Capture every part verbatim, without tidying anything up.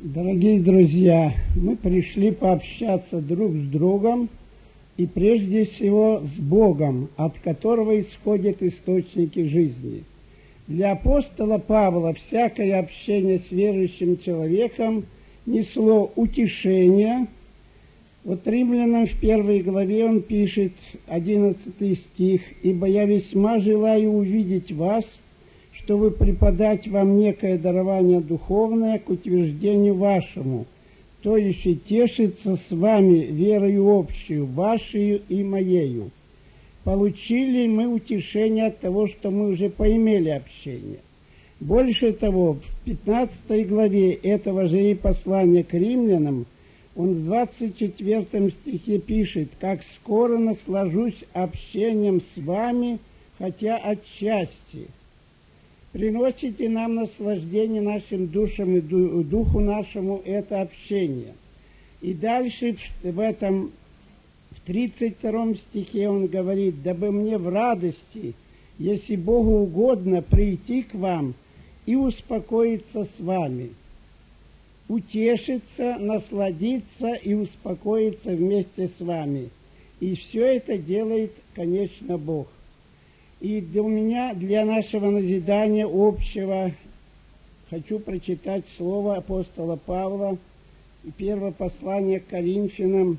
Дорогие друзья, мы пришли пообщаться друг с другом и прежде всего с Богом, от которого исходят источники жизни. Для апостола Павла всякое общение с верующим человеком несло утешение. Вот Римлянам в первой главе он пишет, одиннадцатый стих: «Ибо я весьма желаю увидеть вас, чтобы преподать вам некое дарование духовное к утверждению вашему, то еще тешится с вами верою общую, вашею и моею». Получили мы утешение от того, что мы уже поимели общение. Больше того, в пятнадцатой главе этого же и послания к римлянам он в двадцать четвёртом стихе пишет: «Как скоро наслажусь общением с вами, хотя отчасти». Приносите нам наслаждение нашим душам и духу нашему это общение. И дальше в этом, в тридцать втором стихе он говорит: «Дабы мне в радости, если Богу угодно, прийти к вам и успокоиться с вами». Утешиться, насладиться и успокоиться вместе с вами. И все это делает, конечно, Бог. И для меня, для нашего назидания общего, хочу прочитать слово апостола Павла, первое послание к Коринфянам,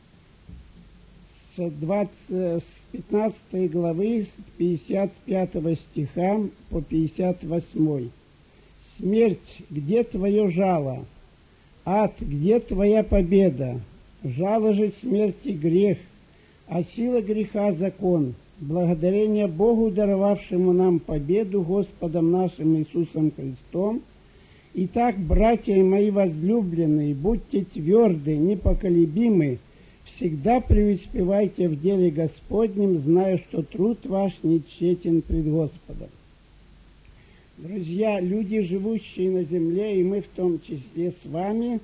с, двадцать, с пятнадцатой главы, с пятьдесят пятого стиха по пятьдесят восьмой. «Смерть, где твое жало? Ад, где твоя победа? Жало же смерти грех, а сила греха закон. Благодарение Богу, даровавшему нам победу Господом нашим Иисусом Христом. Итак, братья мои возлюбленные, будьте тверды, непоколебимы, всегда преуспевайте в деле Господнем, зная, что труд ваш не тщетен пред Господом». Друзья, люди, живущие на земле, и мы в том числе с вами,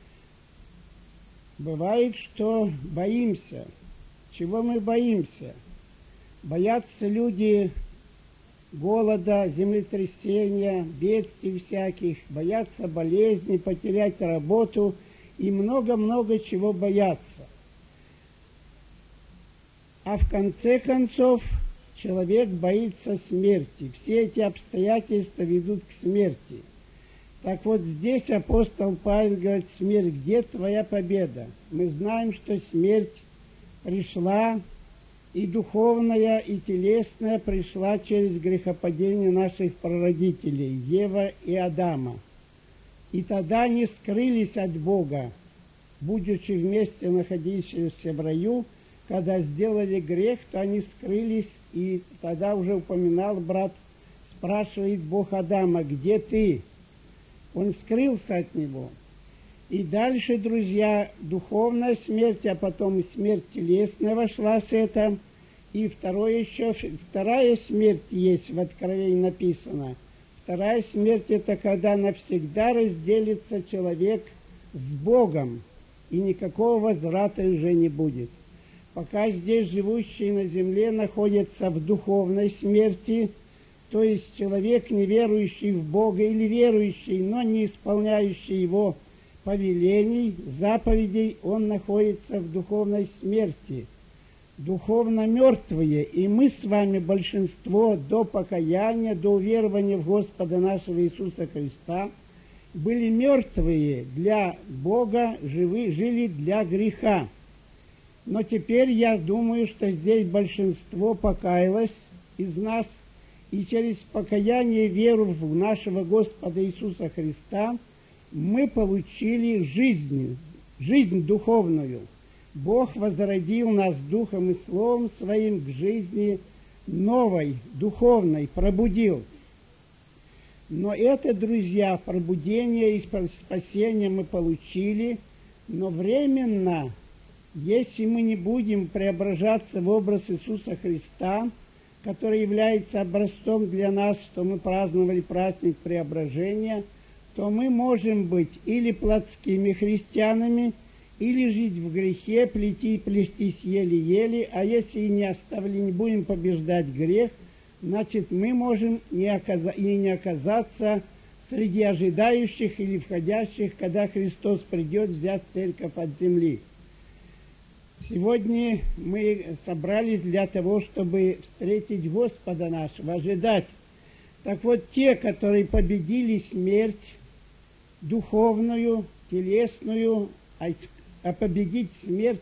бывает, что боимся. Чего мы боимся? Боятся люди голода, землетрясения, бедствий всяких, боятся болезней, потерять работу и много-много чего боятся. А в конце концов человек боится смерти. Все эти обстоятельства ведут к смерти. Так вот здесь апостол Павел говорит: смерть, где твоя победа? Мы знаем, что смерть пришла, и духовная, и телесная пришла через грехопадение наших прародителей, Ева и Адама. И тогда они скрылись от Бога, будучи вместе находившиеся в раю. Когда сделали грех, то они скрылись, и тогда уже упоминал брат, спрашивает Бог Адама: где ты? Он скрылся от него. И дальше, друзья, духовная смерть, а потом и смерть телесная вошла с этим. И второе еще, вторая смерть есть, в Откровении написано. Вторая смерть — это когда навсегда разделится человек с Богом, и никакого возврата уже не будет. Пока здесь живущие на земле находятся в духовной смерти, то есть человек, не верующий в Бога или верующий, но не исполняющий Его повелений, заповедей, он находится в духовной смерти, духовно мертвые. И мы с вами, большинство, до покаяния, до уверования в Господа нашего Иисуса Христа, были мертвые для Бога, живы, жили для греха. Но теперь я думаю, что здесь большинство покаялось из нас, и через покаяние, веру в нашего Господа Иисуса Христа мы получили жизнь, жизнь духовную. Бог возродил нас Духом и Словом Своим к жизни новой, духовной, пробудил. Но это, друзья, пробудение и спасение мы получили, но временно. Если мы не будем преображаться в образ Иисуса Христа, который является образцом для нас, что мы праздновали праздник преображения, то мы можем быть или плотскими христианами, или жить в грехе, плети, плестись еле-еле, а если и не оставили, не будем побеждать грех, значит, мы можем не оказа, и не оказаться среди ожидающих или входящих, когда Христос придет взять церковь от земли. Сегодня мы собрались для того, чтобы встретить Господа нашего, ожидать. Так вот, те, которые победили смерть духовную, телесную, а, а победить смерть,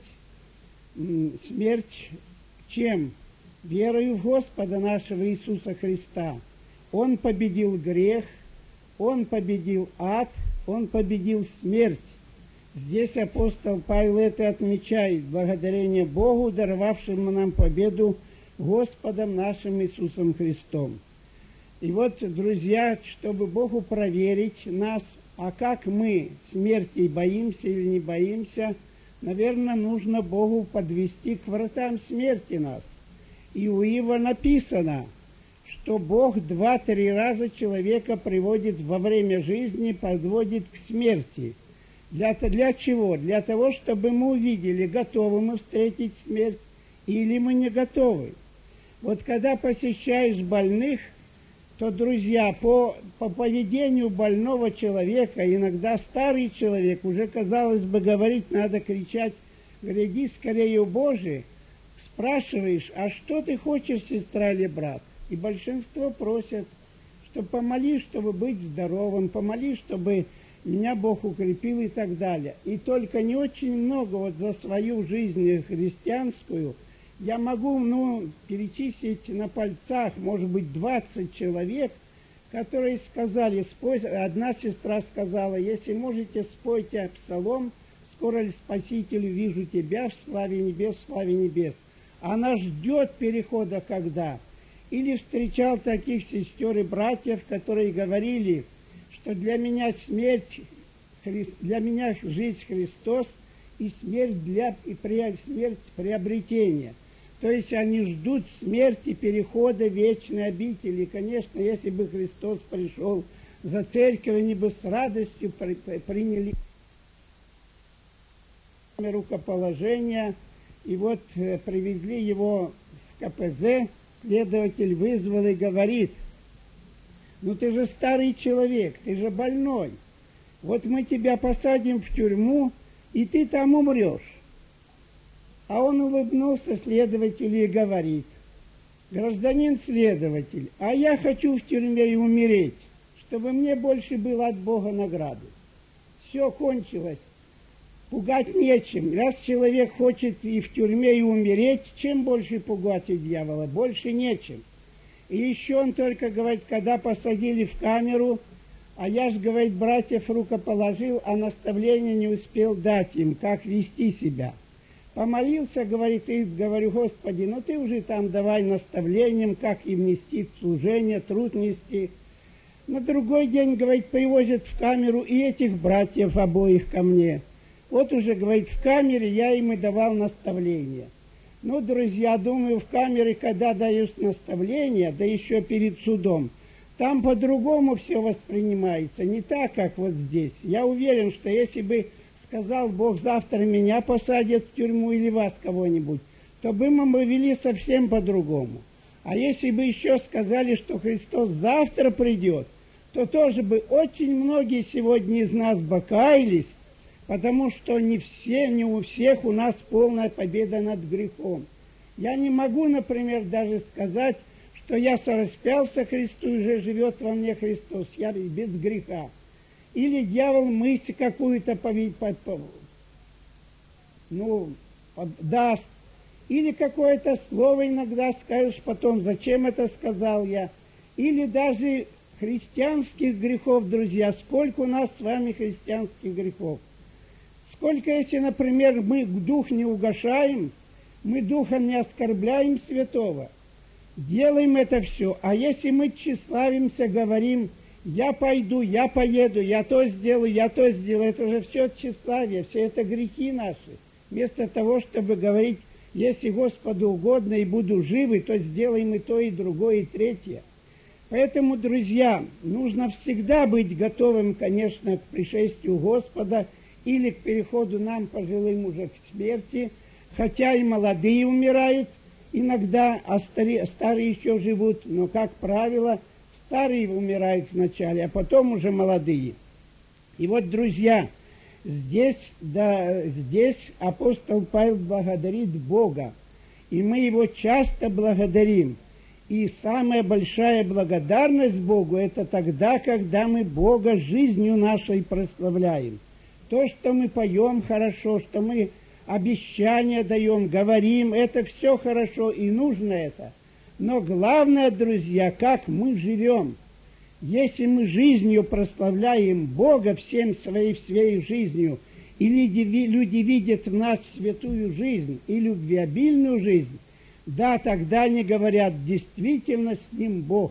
смерть чем? Верою в Господа нашего Иисуса Христа. Он победил грех, Он победил ад, Он победил смерть. Здесь апостол Павел это отмечает, благодарение Богу, даровавшему нам победу Господом нашим Иисусом Христом. И вот, друзья, чтобы Богу проверить нас, а как мы смерти боимся или не боимся, наверное, нужно Богу подвести к вратам смерти нас. И у Иова написано, что Бог два-три раза человека приводит во время жизни, подводит к смерти. Для, для чего? Для того, чтобы мы увидели, готовы мы встретить смерть или мы не готовы. Вот когда посещаешь больных, то, друзья, по, по поведению больного человека, иногда старый человек, уже, казалось бы, говорить надо, кричать, гляди скорее, Боже, спрашиваешь, а что ты хочешь, сестра или брат? И большинство просят, что помоли, чтобы быть здоровым, помоли, чтобы меня Бог укрепил и так далее. И только не очень много вот за свою жизнь христианскую я могу, ну, перечислить на пальцах, может быть, двадцать человек, которые сказали, спой, одна сестра сказала, если можете, спойте псалом, скоро ли Спасителю вижу тебя в славе небес, в славе небес. Она ждет перехода когда? Или встречал таких сестер и братьев, которые говорили, что для меня смерть, для меня жизнь Христос и смерть для и при, смерть приобретения. То есть они ждут смерти, перехода вечной обители. И, конечно, если бы Христос пришел за церковь, они бы с радостью при, приняли рукоположение. И вот э, привезли его в ка пэ зэ, следователь вызвал и говорит, ну ты же старый человек, ты же больной. Вот мы тебя посадим в тюрьму, и ты там умрешь. А он улыбнулся следователю и говорит, гражданин следователь, а я хочу в тюрьме и умереть, чтобы мне больше было от Бога награды. Все кончилось. Пугать нечем. Раз человек хочет и в тюрьме, и умереть, чем больше пугать у дьявола? Больше нечем. И еще он только говорит, когда посадили в камеру, а я ж, говорит, братьев рукоположил, а наставления не успел дать им, как вести себя. Помолился, говорит, и говорю, Господи, ну ты уже там давай наставлением, как им нести служение, труд нести. На другой день, говорит, привозят в камеру и этих братьев обоих ко мне. Вот уже, говорит, в камере я им и давал наставления. Ну, друзья, думаю, в камере, когда дают наставления, да еще перед судом, там по-другому все воспринимается, не так, как вот здесь. Я уверен, что если бы сказал Бог, завтра меня посадят в тюрьму или вас кого-нибудь, то бы мы вели совсем по-другому. А если бы еще сказали, что Христос завтра придет, то тоже бы очень многие сегодня из нас бы каялись, потому что не все, не у всех у нас полная победа над грехом. Я не могу, например, даже сказать, что я сораспялся Христу и уже живет во мне Христос, я без греха. Или дьявол мысль какую-то ну, даст, или какое-то слово иногда скажешь потом, зачем это сказал я. Или даже христианских грехов, друзья, сколько у нас с вами христианских грехов. Сколько, если, например, мы дух не угошаем, мы духом не оскорбляем святого, делаем это все. А если мы тщеславимся, говорим, я пойду, я поеду, я то сделаю, я то сделаю, это же все тщеславие, все это грехи наши. Вместо того, чтобы говорить, если Господу угодно и буду живы, то сделаем и то, и другое, и третье. Поэтому, друзья, нужно всегда быть готовым, конечно, к пришествию Господа или к переходу нам, пожилым, уже к смерти, хотя и молодые умирают иногда, а старые, старые еще живут, но, как правило, старые умирают вначале, а потом уже молодые. И вот, друзья, здесь, да, здесь апостол Павел благодарит Бога, и мы его часто благодарим. И самая большая благодарность Богу — это тогда, когда мы Бога жизнью нашей прославляем. То, что мы поем хорошо, что мы обещания даем, говорим, это все хорошо и нужно это. Но главное, друзья, как мы живем. Если мы жизнью прославляем Бога всем своей, своей жизнью, и люди, люди видят в нас святую жизнь и любвеобильную жизнь, да, тогда они говорят, действительно с ним Бог.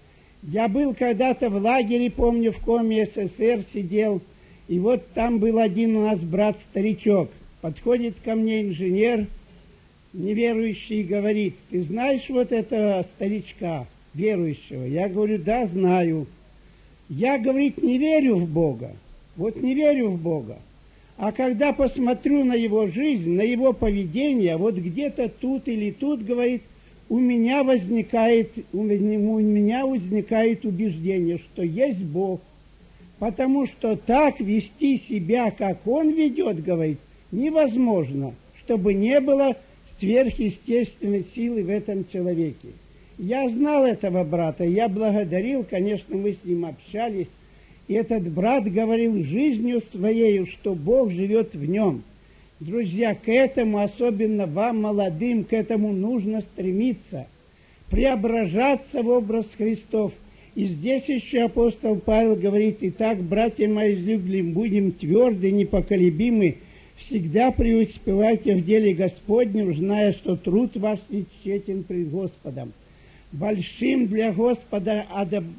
Я был когда-то в лагере, помню, в Коме СССР сидел, и вот там был один у нас брат-старичок. Подходит ко мне инженер, неверующий, и говорит: ты знаешь вот этого старичка, верующего? Я говорю: да, знаю. Я, говорит, не верю в Бога. Вот не верю в Бога. А когда посмотрю на его жизнь, на его поведение, вот где-то тут или тут, говорит, у меня возникает, у меня возникает убеждение, что есть Бог. Потому что так вести себя, как он ведет, говорит, невозможно, чтобы не было сверхъестественной силы в этом человеке. Я знал этого брата, я благодарил, конечно, мы с ним общались. И этот брат говорил жизнью своей, что Бог живет в нем. Друзья, к этому, особенно вам, молодым, к этому нужно стремиться. Преображаться в образ Христов. И здесь еще апостол Павел говорит: итак, братья мои излюбленные, будем тверды, непоколебимы, всегда преуспевайте в деле Господнем, зная, что труд ваш не тщетен пред Господом. Большим для Господа,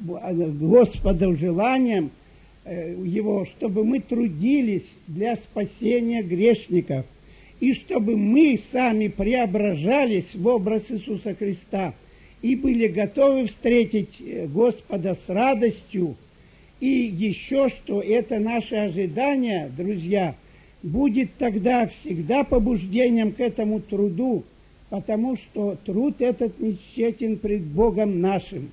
Господа желанием Его, чтобы мы трудились для спасения грешников, и чтобы мы сами преображались в образ Иисуса Христа и были готовы встретить Господа с радостью. И еще что, это наше ожидание, друзья, будет тогда всегда побуждением к этому труду, потому что труд этот не тщетен пред Богом нашим.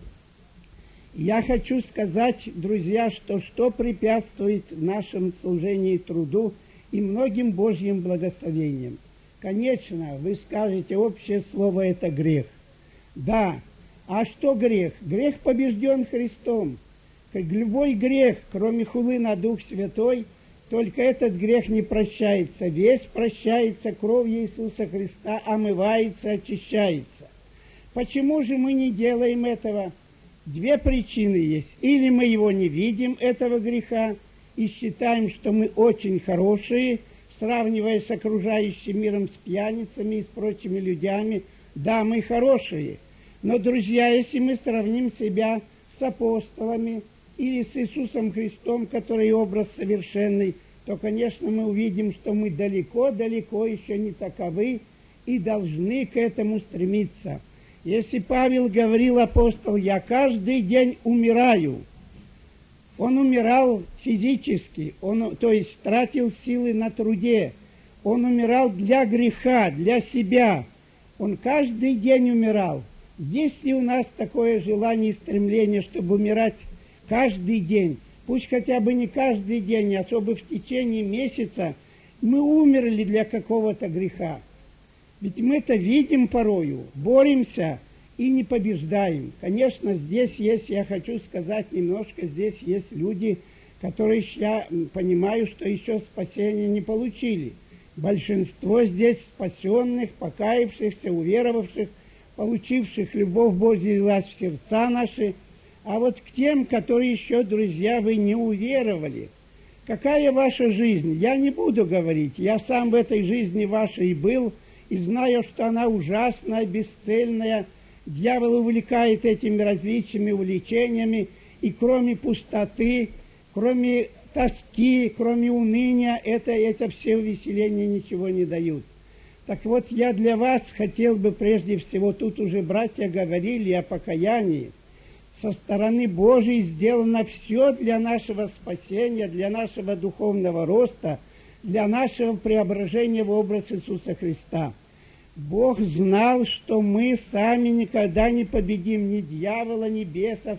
Я хочу сказать, друзья, что что препятствует нашему служению и труду и многим Божьим благословениям. Конечно, вы скажете, общее слово – это грех. Да, а что грех? Грех побежден Христом. Как любой грех, кроме хулы на Дух Святой, только этот грех не прощается. Весь прощается кровью Иисуса Христа, омывается, очищается. Почему же мы не делаем этого? Две причины есть. Или мы его не видим, этого греха, и считаем, что мы очень хорошие, сравнивая с окружающим миром, с пьяницами и с прочими людьми. Да, мы хорошие. Но, друзья, если мы сравним себя с апостолами или с Иисусом Христом, который образ совершенный, то, конечно, мы увидим, что мы далеко-далеко еще не таковы и должны к этому стремиться. Если Павел говорил, апостол, я каждый день умираю, он умирал физически, он, то есть тратил силы на труде, он умирал для греха, для себя, он каждый день умирал. Есть ли у нас такое желание и стремление, чтобы умирать каждый день? Пусть хотя бы не каждый день, особо в течение месяца мы умерли для какого-то греха. Ведь мы это видим порою, боремся и не побеждаем. Конечно, здесь есть, я хочу сказать немножко, здесь есть люди, которые, я понимаю, что еще спасения не получили. Большинство здесь спасенных, покаявшихся, уверовавших, получивших любовь Божью и власть в сердца наши. А вот к тем, которые еще, друзья, вы не уверовали, какая ваша жизнь? Я не буду говорить, я сам в этой жизни вашей был, и знаю, что она ужасная, бесцельная. Дьявол увлекает этими различными увлечениями, и кроме пустоты, кроме тоски, кроме уныния, это, это все увеселения ничего не дают. Так вот, я для вас хотел бы прежде всего, тут уже братья говорили о покаянии. Со стороны Божией сделано все для нашего спасения, для нашего духовного роста, для нашего преображения в образ Иисуса Христа. Бог знал, что мы сами никогда не победим ни дьявола, ни бесов,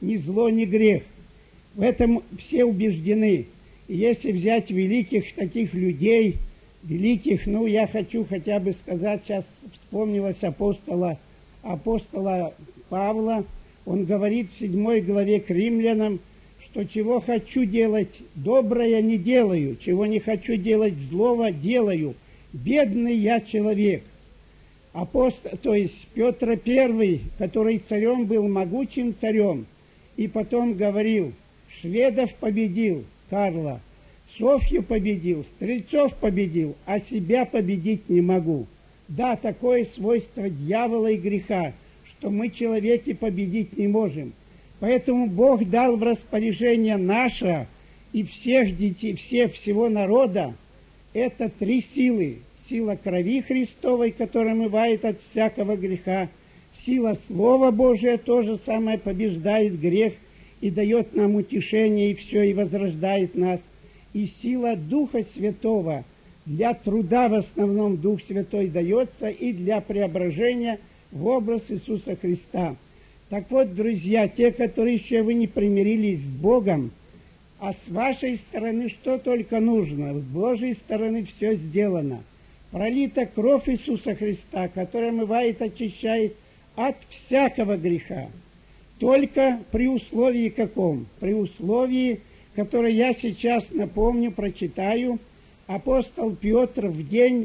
ни зло, ни грех. В этом все убеждены. И если взять великих таких людей, великих, ну, я хочу хотя бы сказать, сейчас вспомнилось апостола, апостола Павла, он говорит в седьмой главе к римлянам, что чего хочу делать доброе не делаю, чего не хочу делать злого делаю. Бедный я человек. Апостол, то есть Петр Первый, который царем был, могучим царем, и потом говорил, шведов победил, Карла, Софью победил, стрельцов победил, а себя победить не могу. Да, такое свойство дьявола и греха, что мы, человеки, победить не можем. Поэтому Бог дал в распоряжение наше и всех детей, всех, всего народа, это три силы. Сила крови Христовой, которая омывает от всякого греха. Сила Слова Божия тоже самое побеждает грех и дает нам утешение, и все, и возрождает нас. И сила Духа Святого, для труда в основном Дух Святой дается, и для преображения в образ Иисуса Христа. Так вот, друзья, те, которые еще вы не примирились с Богом, а с вашей стороны что только нужно, с Божьей стороны все сделано. Пролита кровь Иисуса Христа, которая омывает, очищает от всякого греха. Только при условии каком? При условии, которое я сейчас напомню, прочитаю. Апостол Петр в день,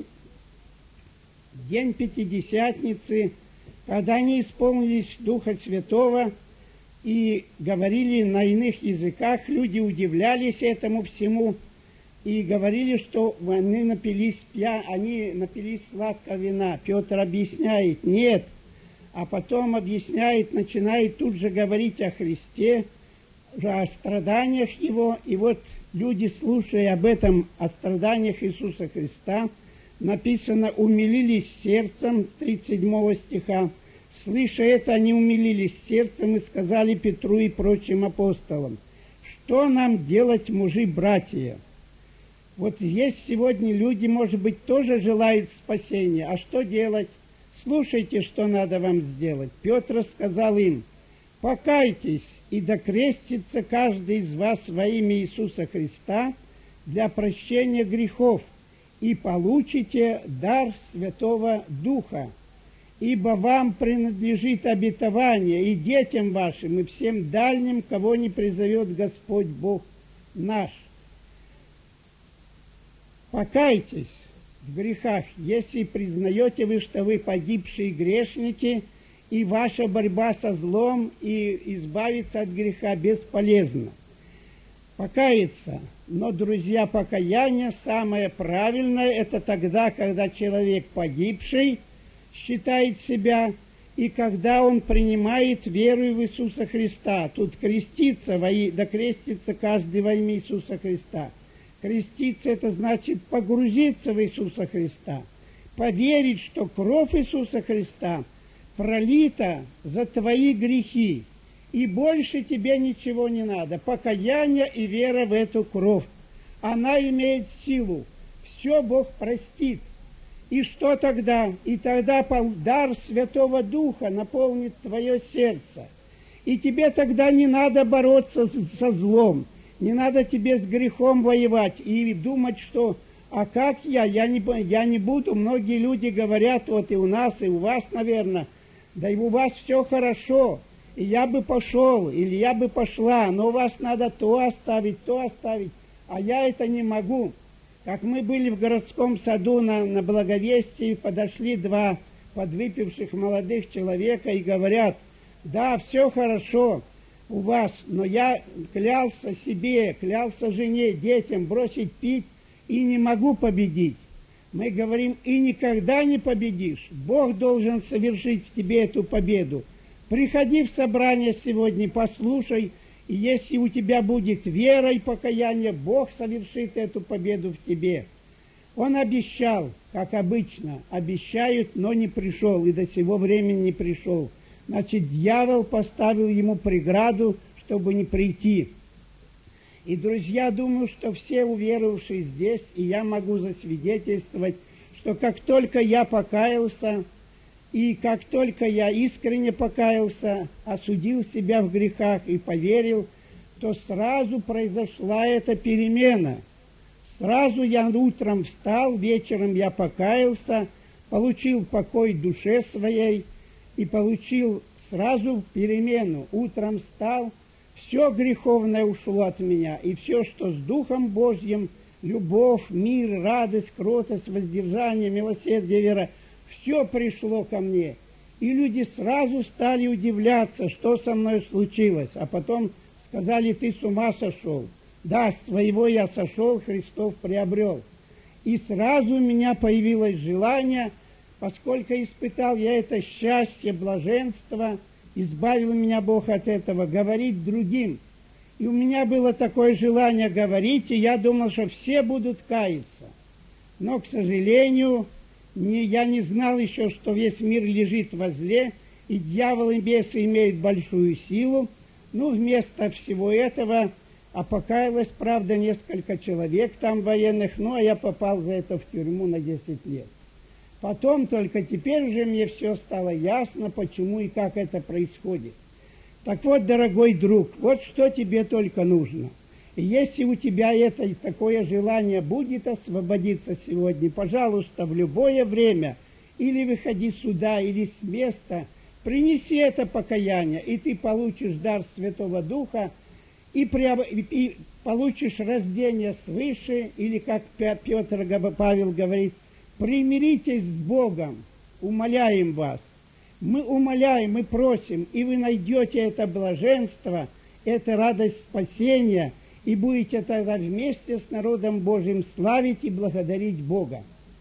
в день Пятидесятницы, когда они исполнились Духа Святого и говорили на иных языках, люди удивлялись этому всему и говорили, что они напились, пья... они напились сладкого вина. Петр объясняет, нет, а потом объясняет, начинает тут же говорить о Христе, о страданиях Его, и вот люди, слушая об этом, о страданиях Иисуса Христа, написано, умилились сердцем, с тридцать седьмого стиха. Слыша это, они умилились сердцем и сказали Петру и прочим апостолам, что нам делать, мужи-братья? Вот есть сегодня люди, может быть, тоже желают спасения, а что делать? Слушайте, что надо вам сделать. Петр сказал им, покайтесь и докрестится каждый из вас во имя Иисуса Христа для прощения грехов, и получите дар Святого Духа. Ибо вам принадлежит обетование и детям вашим, и всем дальним, кого не призовет Господь Бог наш. Покайтесь в грехах, если признаете вы, что вы погибшие грешники, и ваша борьба со злом и избавиться от греха бесполезна. Покаяться. Но, друзья, покаяние самое правильное, это тогда, когда человек погибший считает себя, и когда он принимает веру в Иисуса Христа. Тут креститься, да крестится каждый во имя Иисуса Христа. Креститься — это значит погрузиться в Иисуса Христа, поверить, что кровь Иисуса Христа пролита за твои грехи, и больше тебе ничего не надо. Покаяние и вера в эту кровь. Она имеет силу. Все Бог простит. И что тогда? И тогда дар Святого Духа наполнит твое сердце. И тебе тогда не надо бороться со злом. Не надо тебе с грехом воевать и думать, что а как я? Я не, я не буду. Многие люди говорят, вот и у нас, и у вас, наверное, да и у вас все хорошо, и я бы пошел, или я бы пошла, но у вас надо то оставить, то оставить, а я это не могу. Как мы были в городском саду на, на Благовестии, подошли два подвыпивших молодых человека и говорят, да, все хорошо у вас, но я клялся себе, клялся жене, детям бросить пить и не могу победить. Мы говорим, и никогда не победишь. Бог должен совершить в тебе эту победу. Приходи в собрание сегодня, послушай, и если у тебя будет вера и покаяние, Бог совершит эту победу в тебе. Он обещал, как обычно, обещают, но не пришел, и до сего времени не пришел. Значит, дьявол поставил ему преграду, чтобы не прийти. И, друзья, думаю, что все уверовавшие здесь, и я могу засвидетельствовать, что как только я покаялся И как только я искренне покаялся, осудил себя в грехах и поверил, то сразу произошла эта перемена. Сразу я утром встал, вечером я покаялся, получил покой душе своей и получил сразу перемену. Утром встал, все греховное ушло от меня, и все, что с Духом Божьим, любовь, мир, радость, кротость, воздержание, милосердие, вера, все пришло ко мне. И люди сразу стали удивляться, что со мной случилось, а потом сказали: ты с ума сошел. Да, с своего я сошел, Христов приобрел. И сразу у меня появилось желание, поскольку испытал я это счастье, блаженство, избавил меня Бог от этого, говорить другим. И у меня было такое желание говорить, и я думал, что все будут каяться. Но, к сожалению, не, я не знал еще, что весь мир лежит во зле, и дьявол и бесы имеют большую силу. Ну, вместо всего этого, а покаялось, правда, несколько человек там военных, ну, а я попал за это в тюрьму на десять лет. Потом только теперь уже мне все стало ясно, почему и как это происходит. Так вот, дорогой друг, вот что тебе только нужно. И если у тебя это такое желание будет освободиться сегодня, пожалуйста, в любое время, или выходи сюда, или с места, принеси это покаяние, и ты получишь дар Святого Духа, и, приоб... и получишь рождение свыше, или, как Петр Павел говорит, примиритесь с Богом, умоляем вас. Мы умоляем, мы просим, и вы найдете это блаженство, это радость спасения, и будете тогда вместе с народом Божьим славить и благодарить Бога.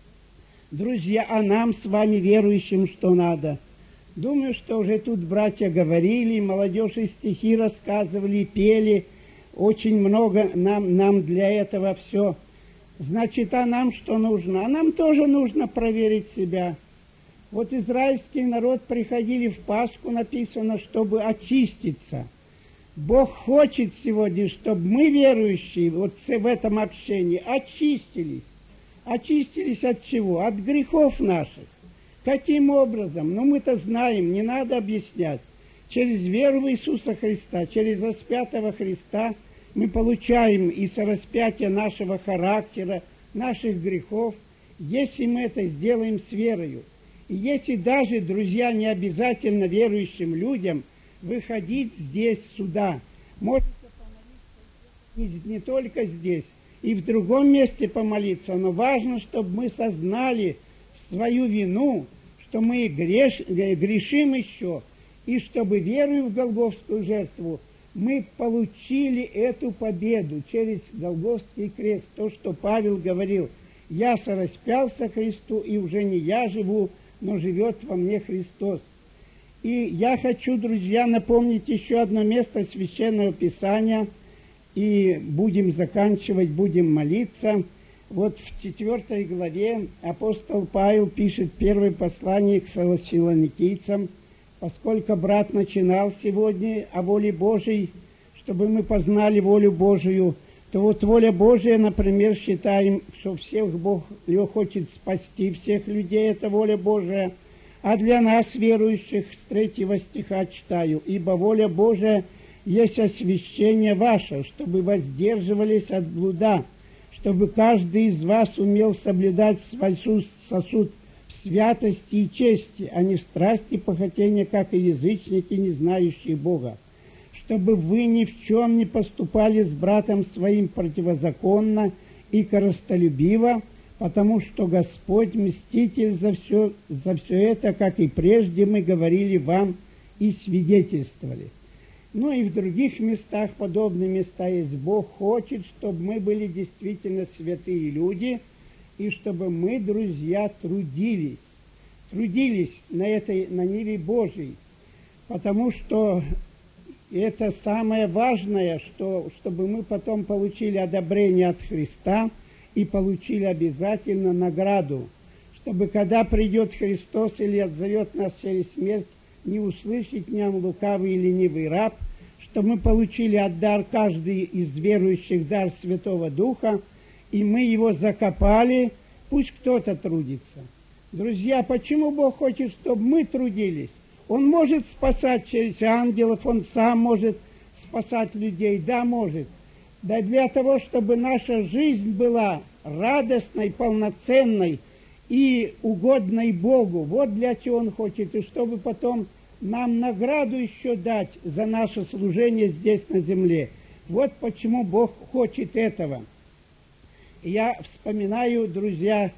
Друзья, а нам с вами, верующим, что надо? Думаю, что уже тут братья говорили, молодежь и стихи рассказывали, пели, очень много нам, нам для этого все. Значит, а нам что нужно? А нам тоже нужно проверить себя. Вот израильский народ приходили в Пасху, написано, чтобы очиститься. Бог хочет сегодня, чтобы мы, верующие, вот в этом общении, очистились. Очистились от чего? От грехов наших. Каким образом? Ну, мы-то знаем, не надо объяснять. Через веру в Иисуса Христа, через распятого Христа мы получаем и сораспятие нашего характера, наших грехов, если мы это сделаем с верою. И если даже, друзья, не обязательно верующим людям выходить здесь, сюда, можете помолиться не только здесь, и в другом месте помолиться, но важно, чтобы мы сознали свою вину, что мы греш, грешим еще, и чтобы, веруя в Голгофскую жертву, мы получили эту победу через Голгофский крест. То, что Павел говорил: «Я сораспялся Христу, и уже не я живу, но живет во мне Христос». И я хочу, друзья, напомнить еще одно место Священного Писания, и будем заканчивать, будем молиться. Вот в четвертой главе апостол Павел пишет первое послание к фессалоникийцам, поскольку брат начинал сегодня о воле Божией, чтобы мы познали волю Божию, то вот воля Божия, например, считаем, что всех Бог хочет спасти, всех людей, это воля Божия. А для нас, верующих, с третьего стиха читаю: «Ибо воля Божия есть освящение ваше, чтобы воздерживались от блуда, чтобы каждый из вас умел соблюдать свой сосуд в святости и чести, а не в страсти и похотения, как и язычники, не знающие Бога, чтобы вы ни в чем не поступали с братом своим противозаконно и корыстолюбиво, потому что Господь мститель за все, за все это, как и прежде мы говорили вам и свидетельствовали». Ну и в других местах, подобные места есть. Бог хочет, чтобы мы были действительно святые люди, и чтобы мы, друзья, трудились, трудились на этой, на ниве Божьей, потому что это самое важное, что, чтобы мы потом получили одобрение от Христа и получили обязательно награду, чтобы когда придет Христос или отзовет нас через смерть, не услышать нам лукавый и ленивый раб, что мы получили от дар, каждый из верующих, дар Святого Духа, и мы его закопали, пусть кто-то трудится. Друзья, почему Бог хочет, чтобы мы трудились? Он может спасать через ангелов, Он сам может спасать людей, да, может. Да для того, чтобы наша жизнь была радостной, полноценной и угодной Богу. Вот для чего Он хочет, и чтобы потом нам награду еще дать за наше служение здесь на земле. Вот почему Бог хочет этого. Я вспоминаю, друзья,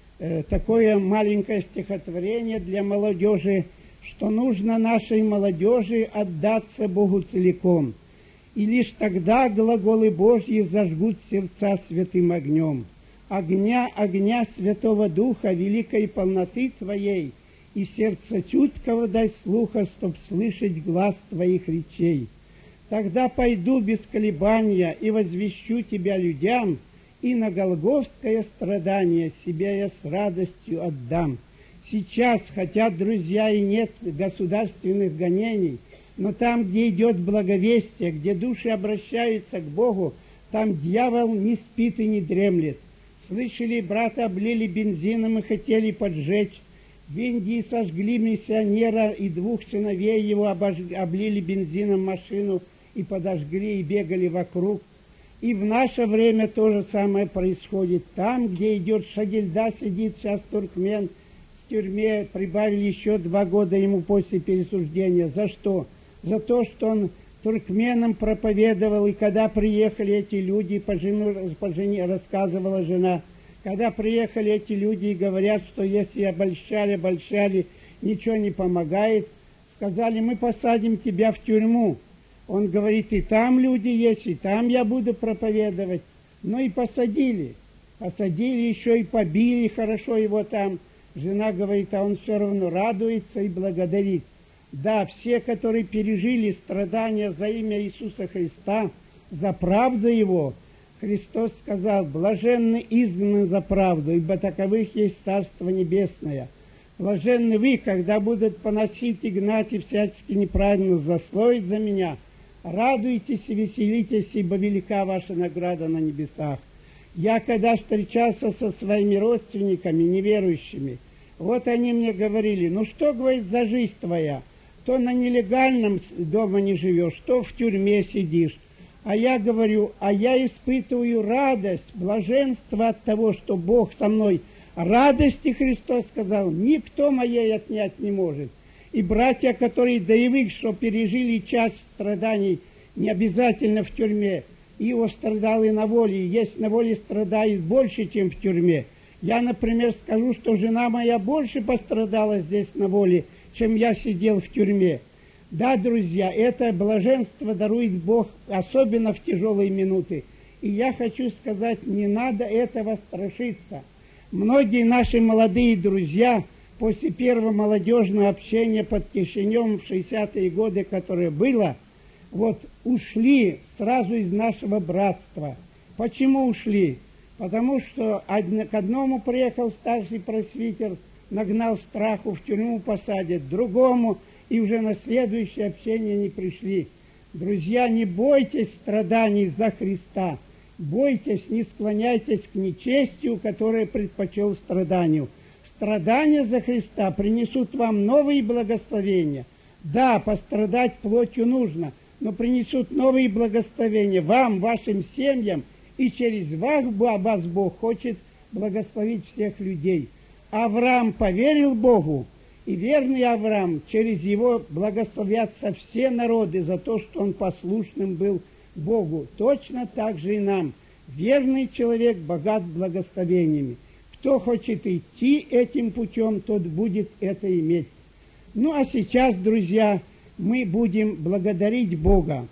такое маленькое стихотворение для молодежи, что нужно нашей молодежи отдаться Богу целиком, и лишь тогда глаголы Божьи зажгут сердца святым огнем. Огня, огня Святого Духа, великой полноты Твоей, и сердце чуткого дай слуха, чтоб слышать глас Твоих речей. Тогда пойду без колебания и возвещу Тебя людям, и на голгофское страдание себя я с радостью отдам. Сейчас, хотя, друзья, и нет государственных гонений, но там, где идет благовестие, где души обращаются к Богу, там дьявол не спит и не дремлет. Слышали, брата облили бензином и хотели поджечь. В Индии сожгли миссионера, и двух сыновей его обож- облили бензином машину и подожгли, и бегали вокруг. И в наше время то же самое происходит. Там, где идет Шагильда, сидит сейчас туркмен в тюрьме, прибавили еще два года ему после пересуждения. За что? За то, что он туркменам проповедовал, и когда приехали эти люди, по жену, по жене рассказывала жена, когда приехали эти люди и говорят, что если обольщали, обольщали, ничего не помогает, сказали, мы посадим тебя в тюрьму. Он говорит, и там люди есть, и там я буду проповедовать. Ну и посадили. Посадили, еще и побили хорошо его там. Жена говорит, а он все равно радуется и благодарит. Да, все, которые пережили страдания за имя Иисуса Христа, за правду Его, Христос сказал, блаженны изгнаны за правду, ибо таковых есть Царство Небесное. Блаженны вы, когда будут поносить и гнать и всячески неправильно злословить за меня. Радуйтесь и веселитесь, ибо велика ваша награда на небесах. Я, когда встречался со своими родственниками, неверующими, вот они мне говорили, ну что, говорит, за жизнь твоя? То на нелегальном дома не живешь, то в тюрьме сидишь. А я говорю, а я испытываю радость, блаженство от того, что Бог со мной. Радости, Христос сказал, никто моей отнять не может. И братья, которые доевых, что пережили часть страданий, не обязательно в тюрьме. Иов страдал и на воле, и есть на воле страдает больше, чем в тюрьме. Я, например, скажу, что жена моя больше пострадала здесь на воле, чем я сидел в тюрьме. Да, друзья, это блаженство дарует Бог, особенно в тяжелые минуты. И я хочу сказать, не надо этого страшиться. Многие наши молодые друзья после первого молодежного общения под Кишиневом в шестидесятые годы, которое было, вот ушли сразу из нашего братства. Почему ушли? Потому что к одному приехал старший пресвитер, нагнал страху, в тюрьму посадят, другому, и уже на следующее общение не пришли. Друзья, не бойтесь страданий за Христа, бойтесь, не склоняйтесь к нечестию, которое предпочел страданию. Страдания за Христа принесут вам новые благословения. Да, пострадать плотью нужно, но принесут новые благословения вам, вашим семьям, и через вас, вас Бог хочет благословить всех людей. Авраам поверил Богу, и верный Авраам, через его благословятся все народы за то, что он послушным был Богу. Точно так же и нам. Верный человек богат благословениями. Кто хочет идти этим путем, тот будет это иметь. Ну, а сейчас, друзья, мы будем благодарить Бога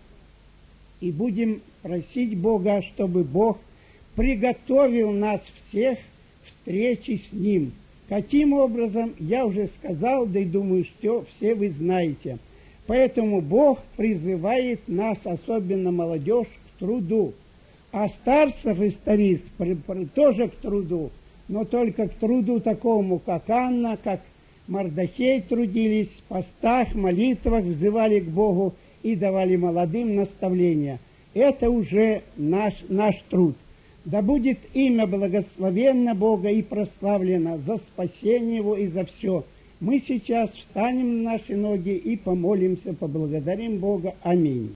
и будем просить Бога, чтобы Бог приготовил нас всех к встрече с Ним. Каким образом, я уже сказал, да и думаю, что все вы знаете. Поэтому Бог призывает нас, особенно молодежь, к труду. А старцев и стариц тоже к труду, но только к труду такому, как Анна, как Мардахей трудились, в постах, молитвах взывали к Богу и давали молодым наставления. Это уже наш, наш труд. Да будет имя благословенно Бога и прославлено за спасение Его и за все. Мы сейчас встанем на наши ноги и помолимся, поблагодарим Бога. Аминь.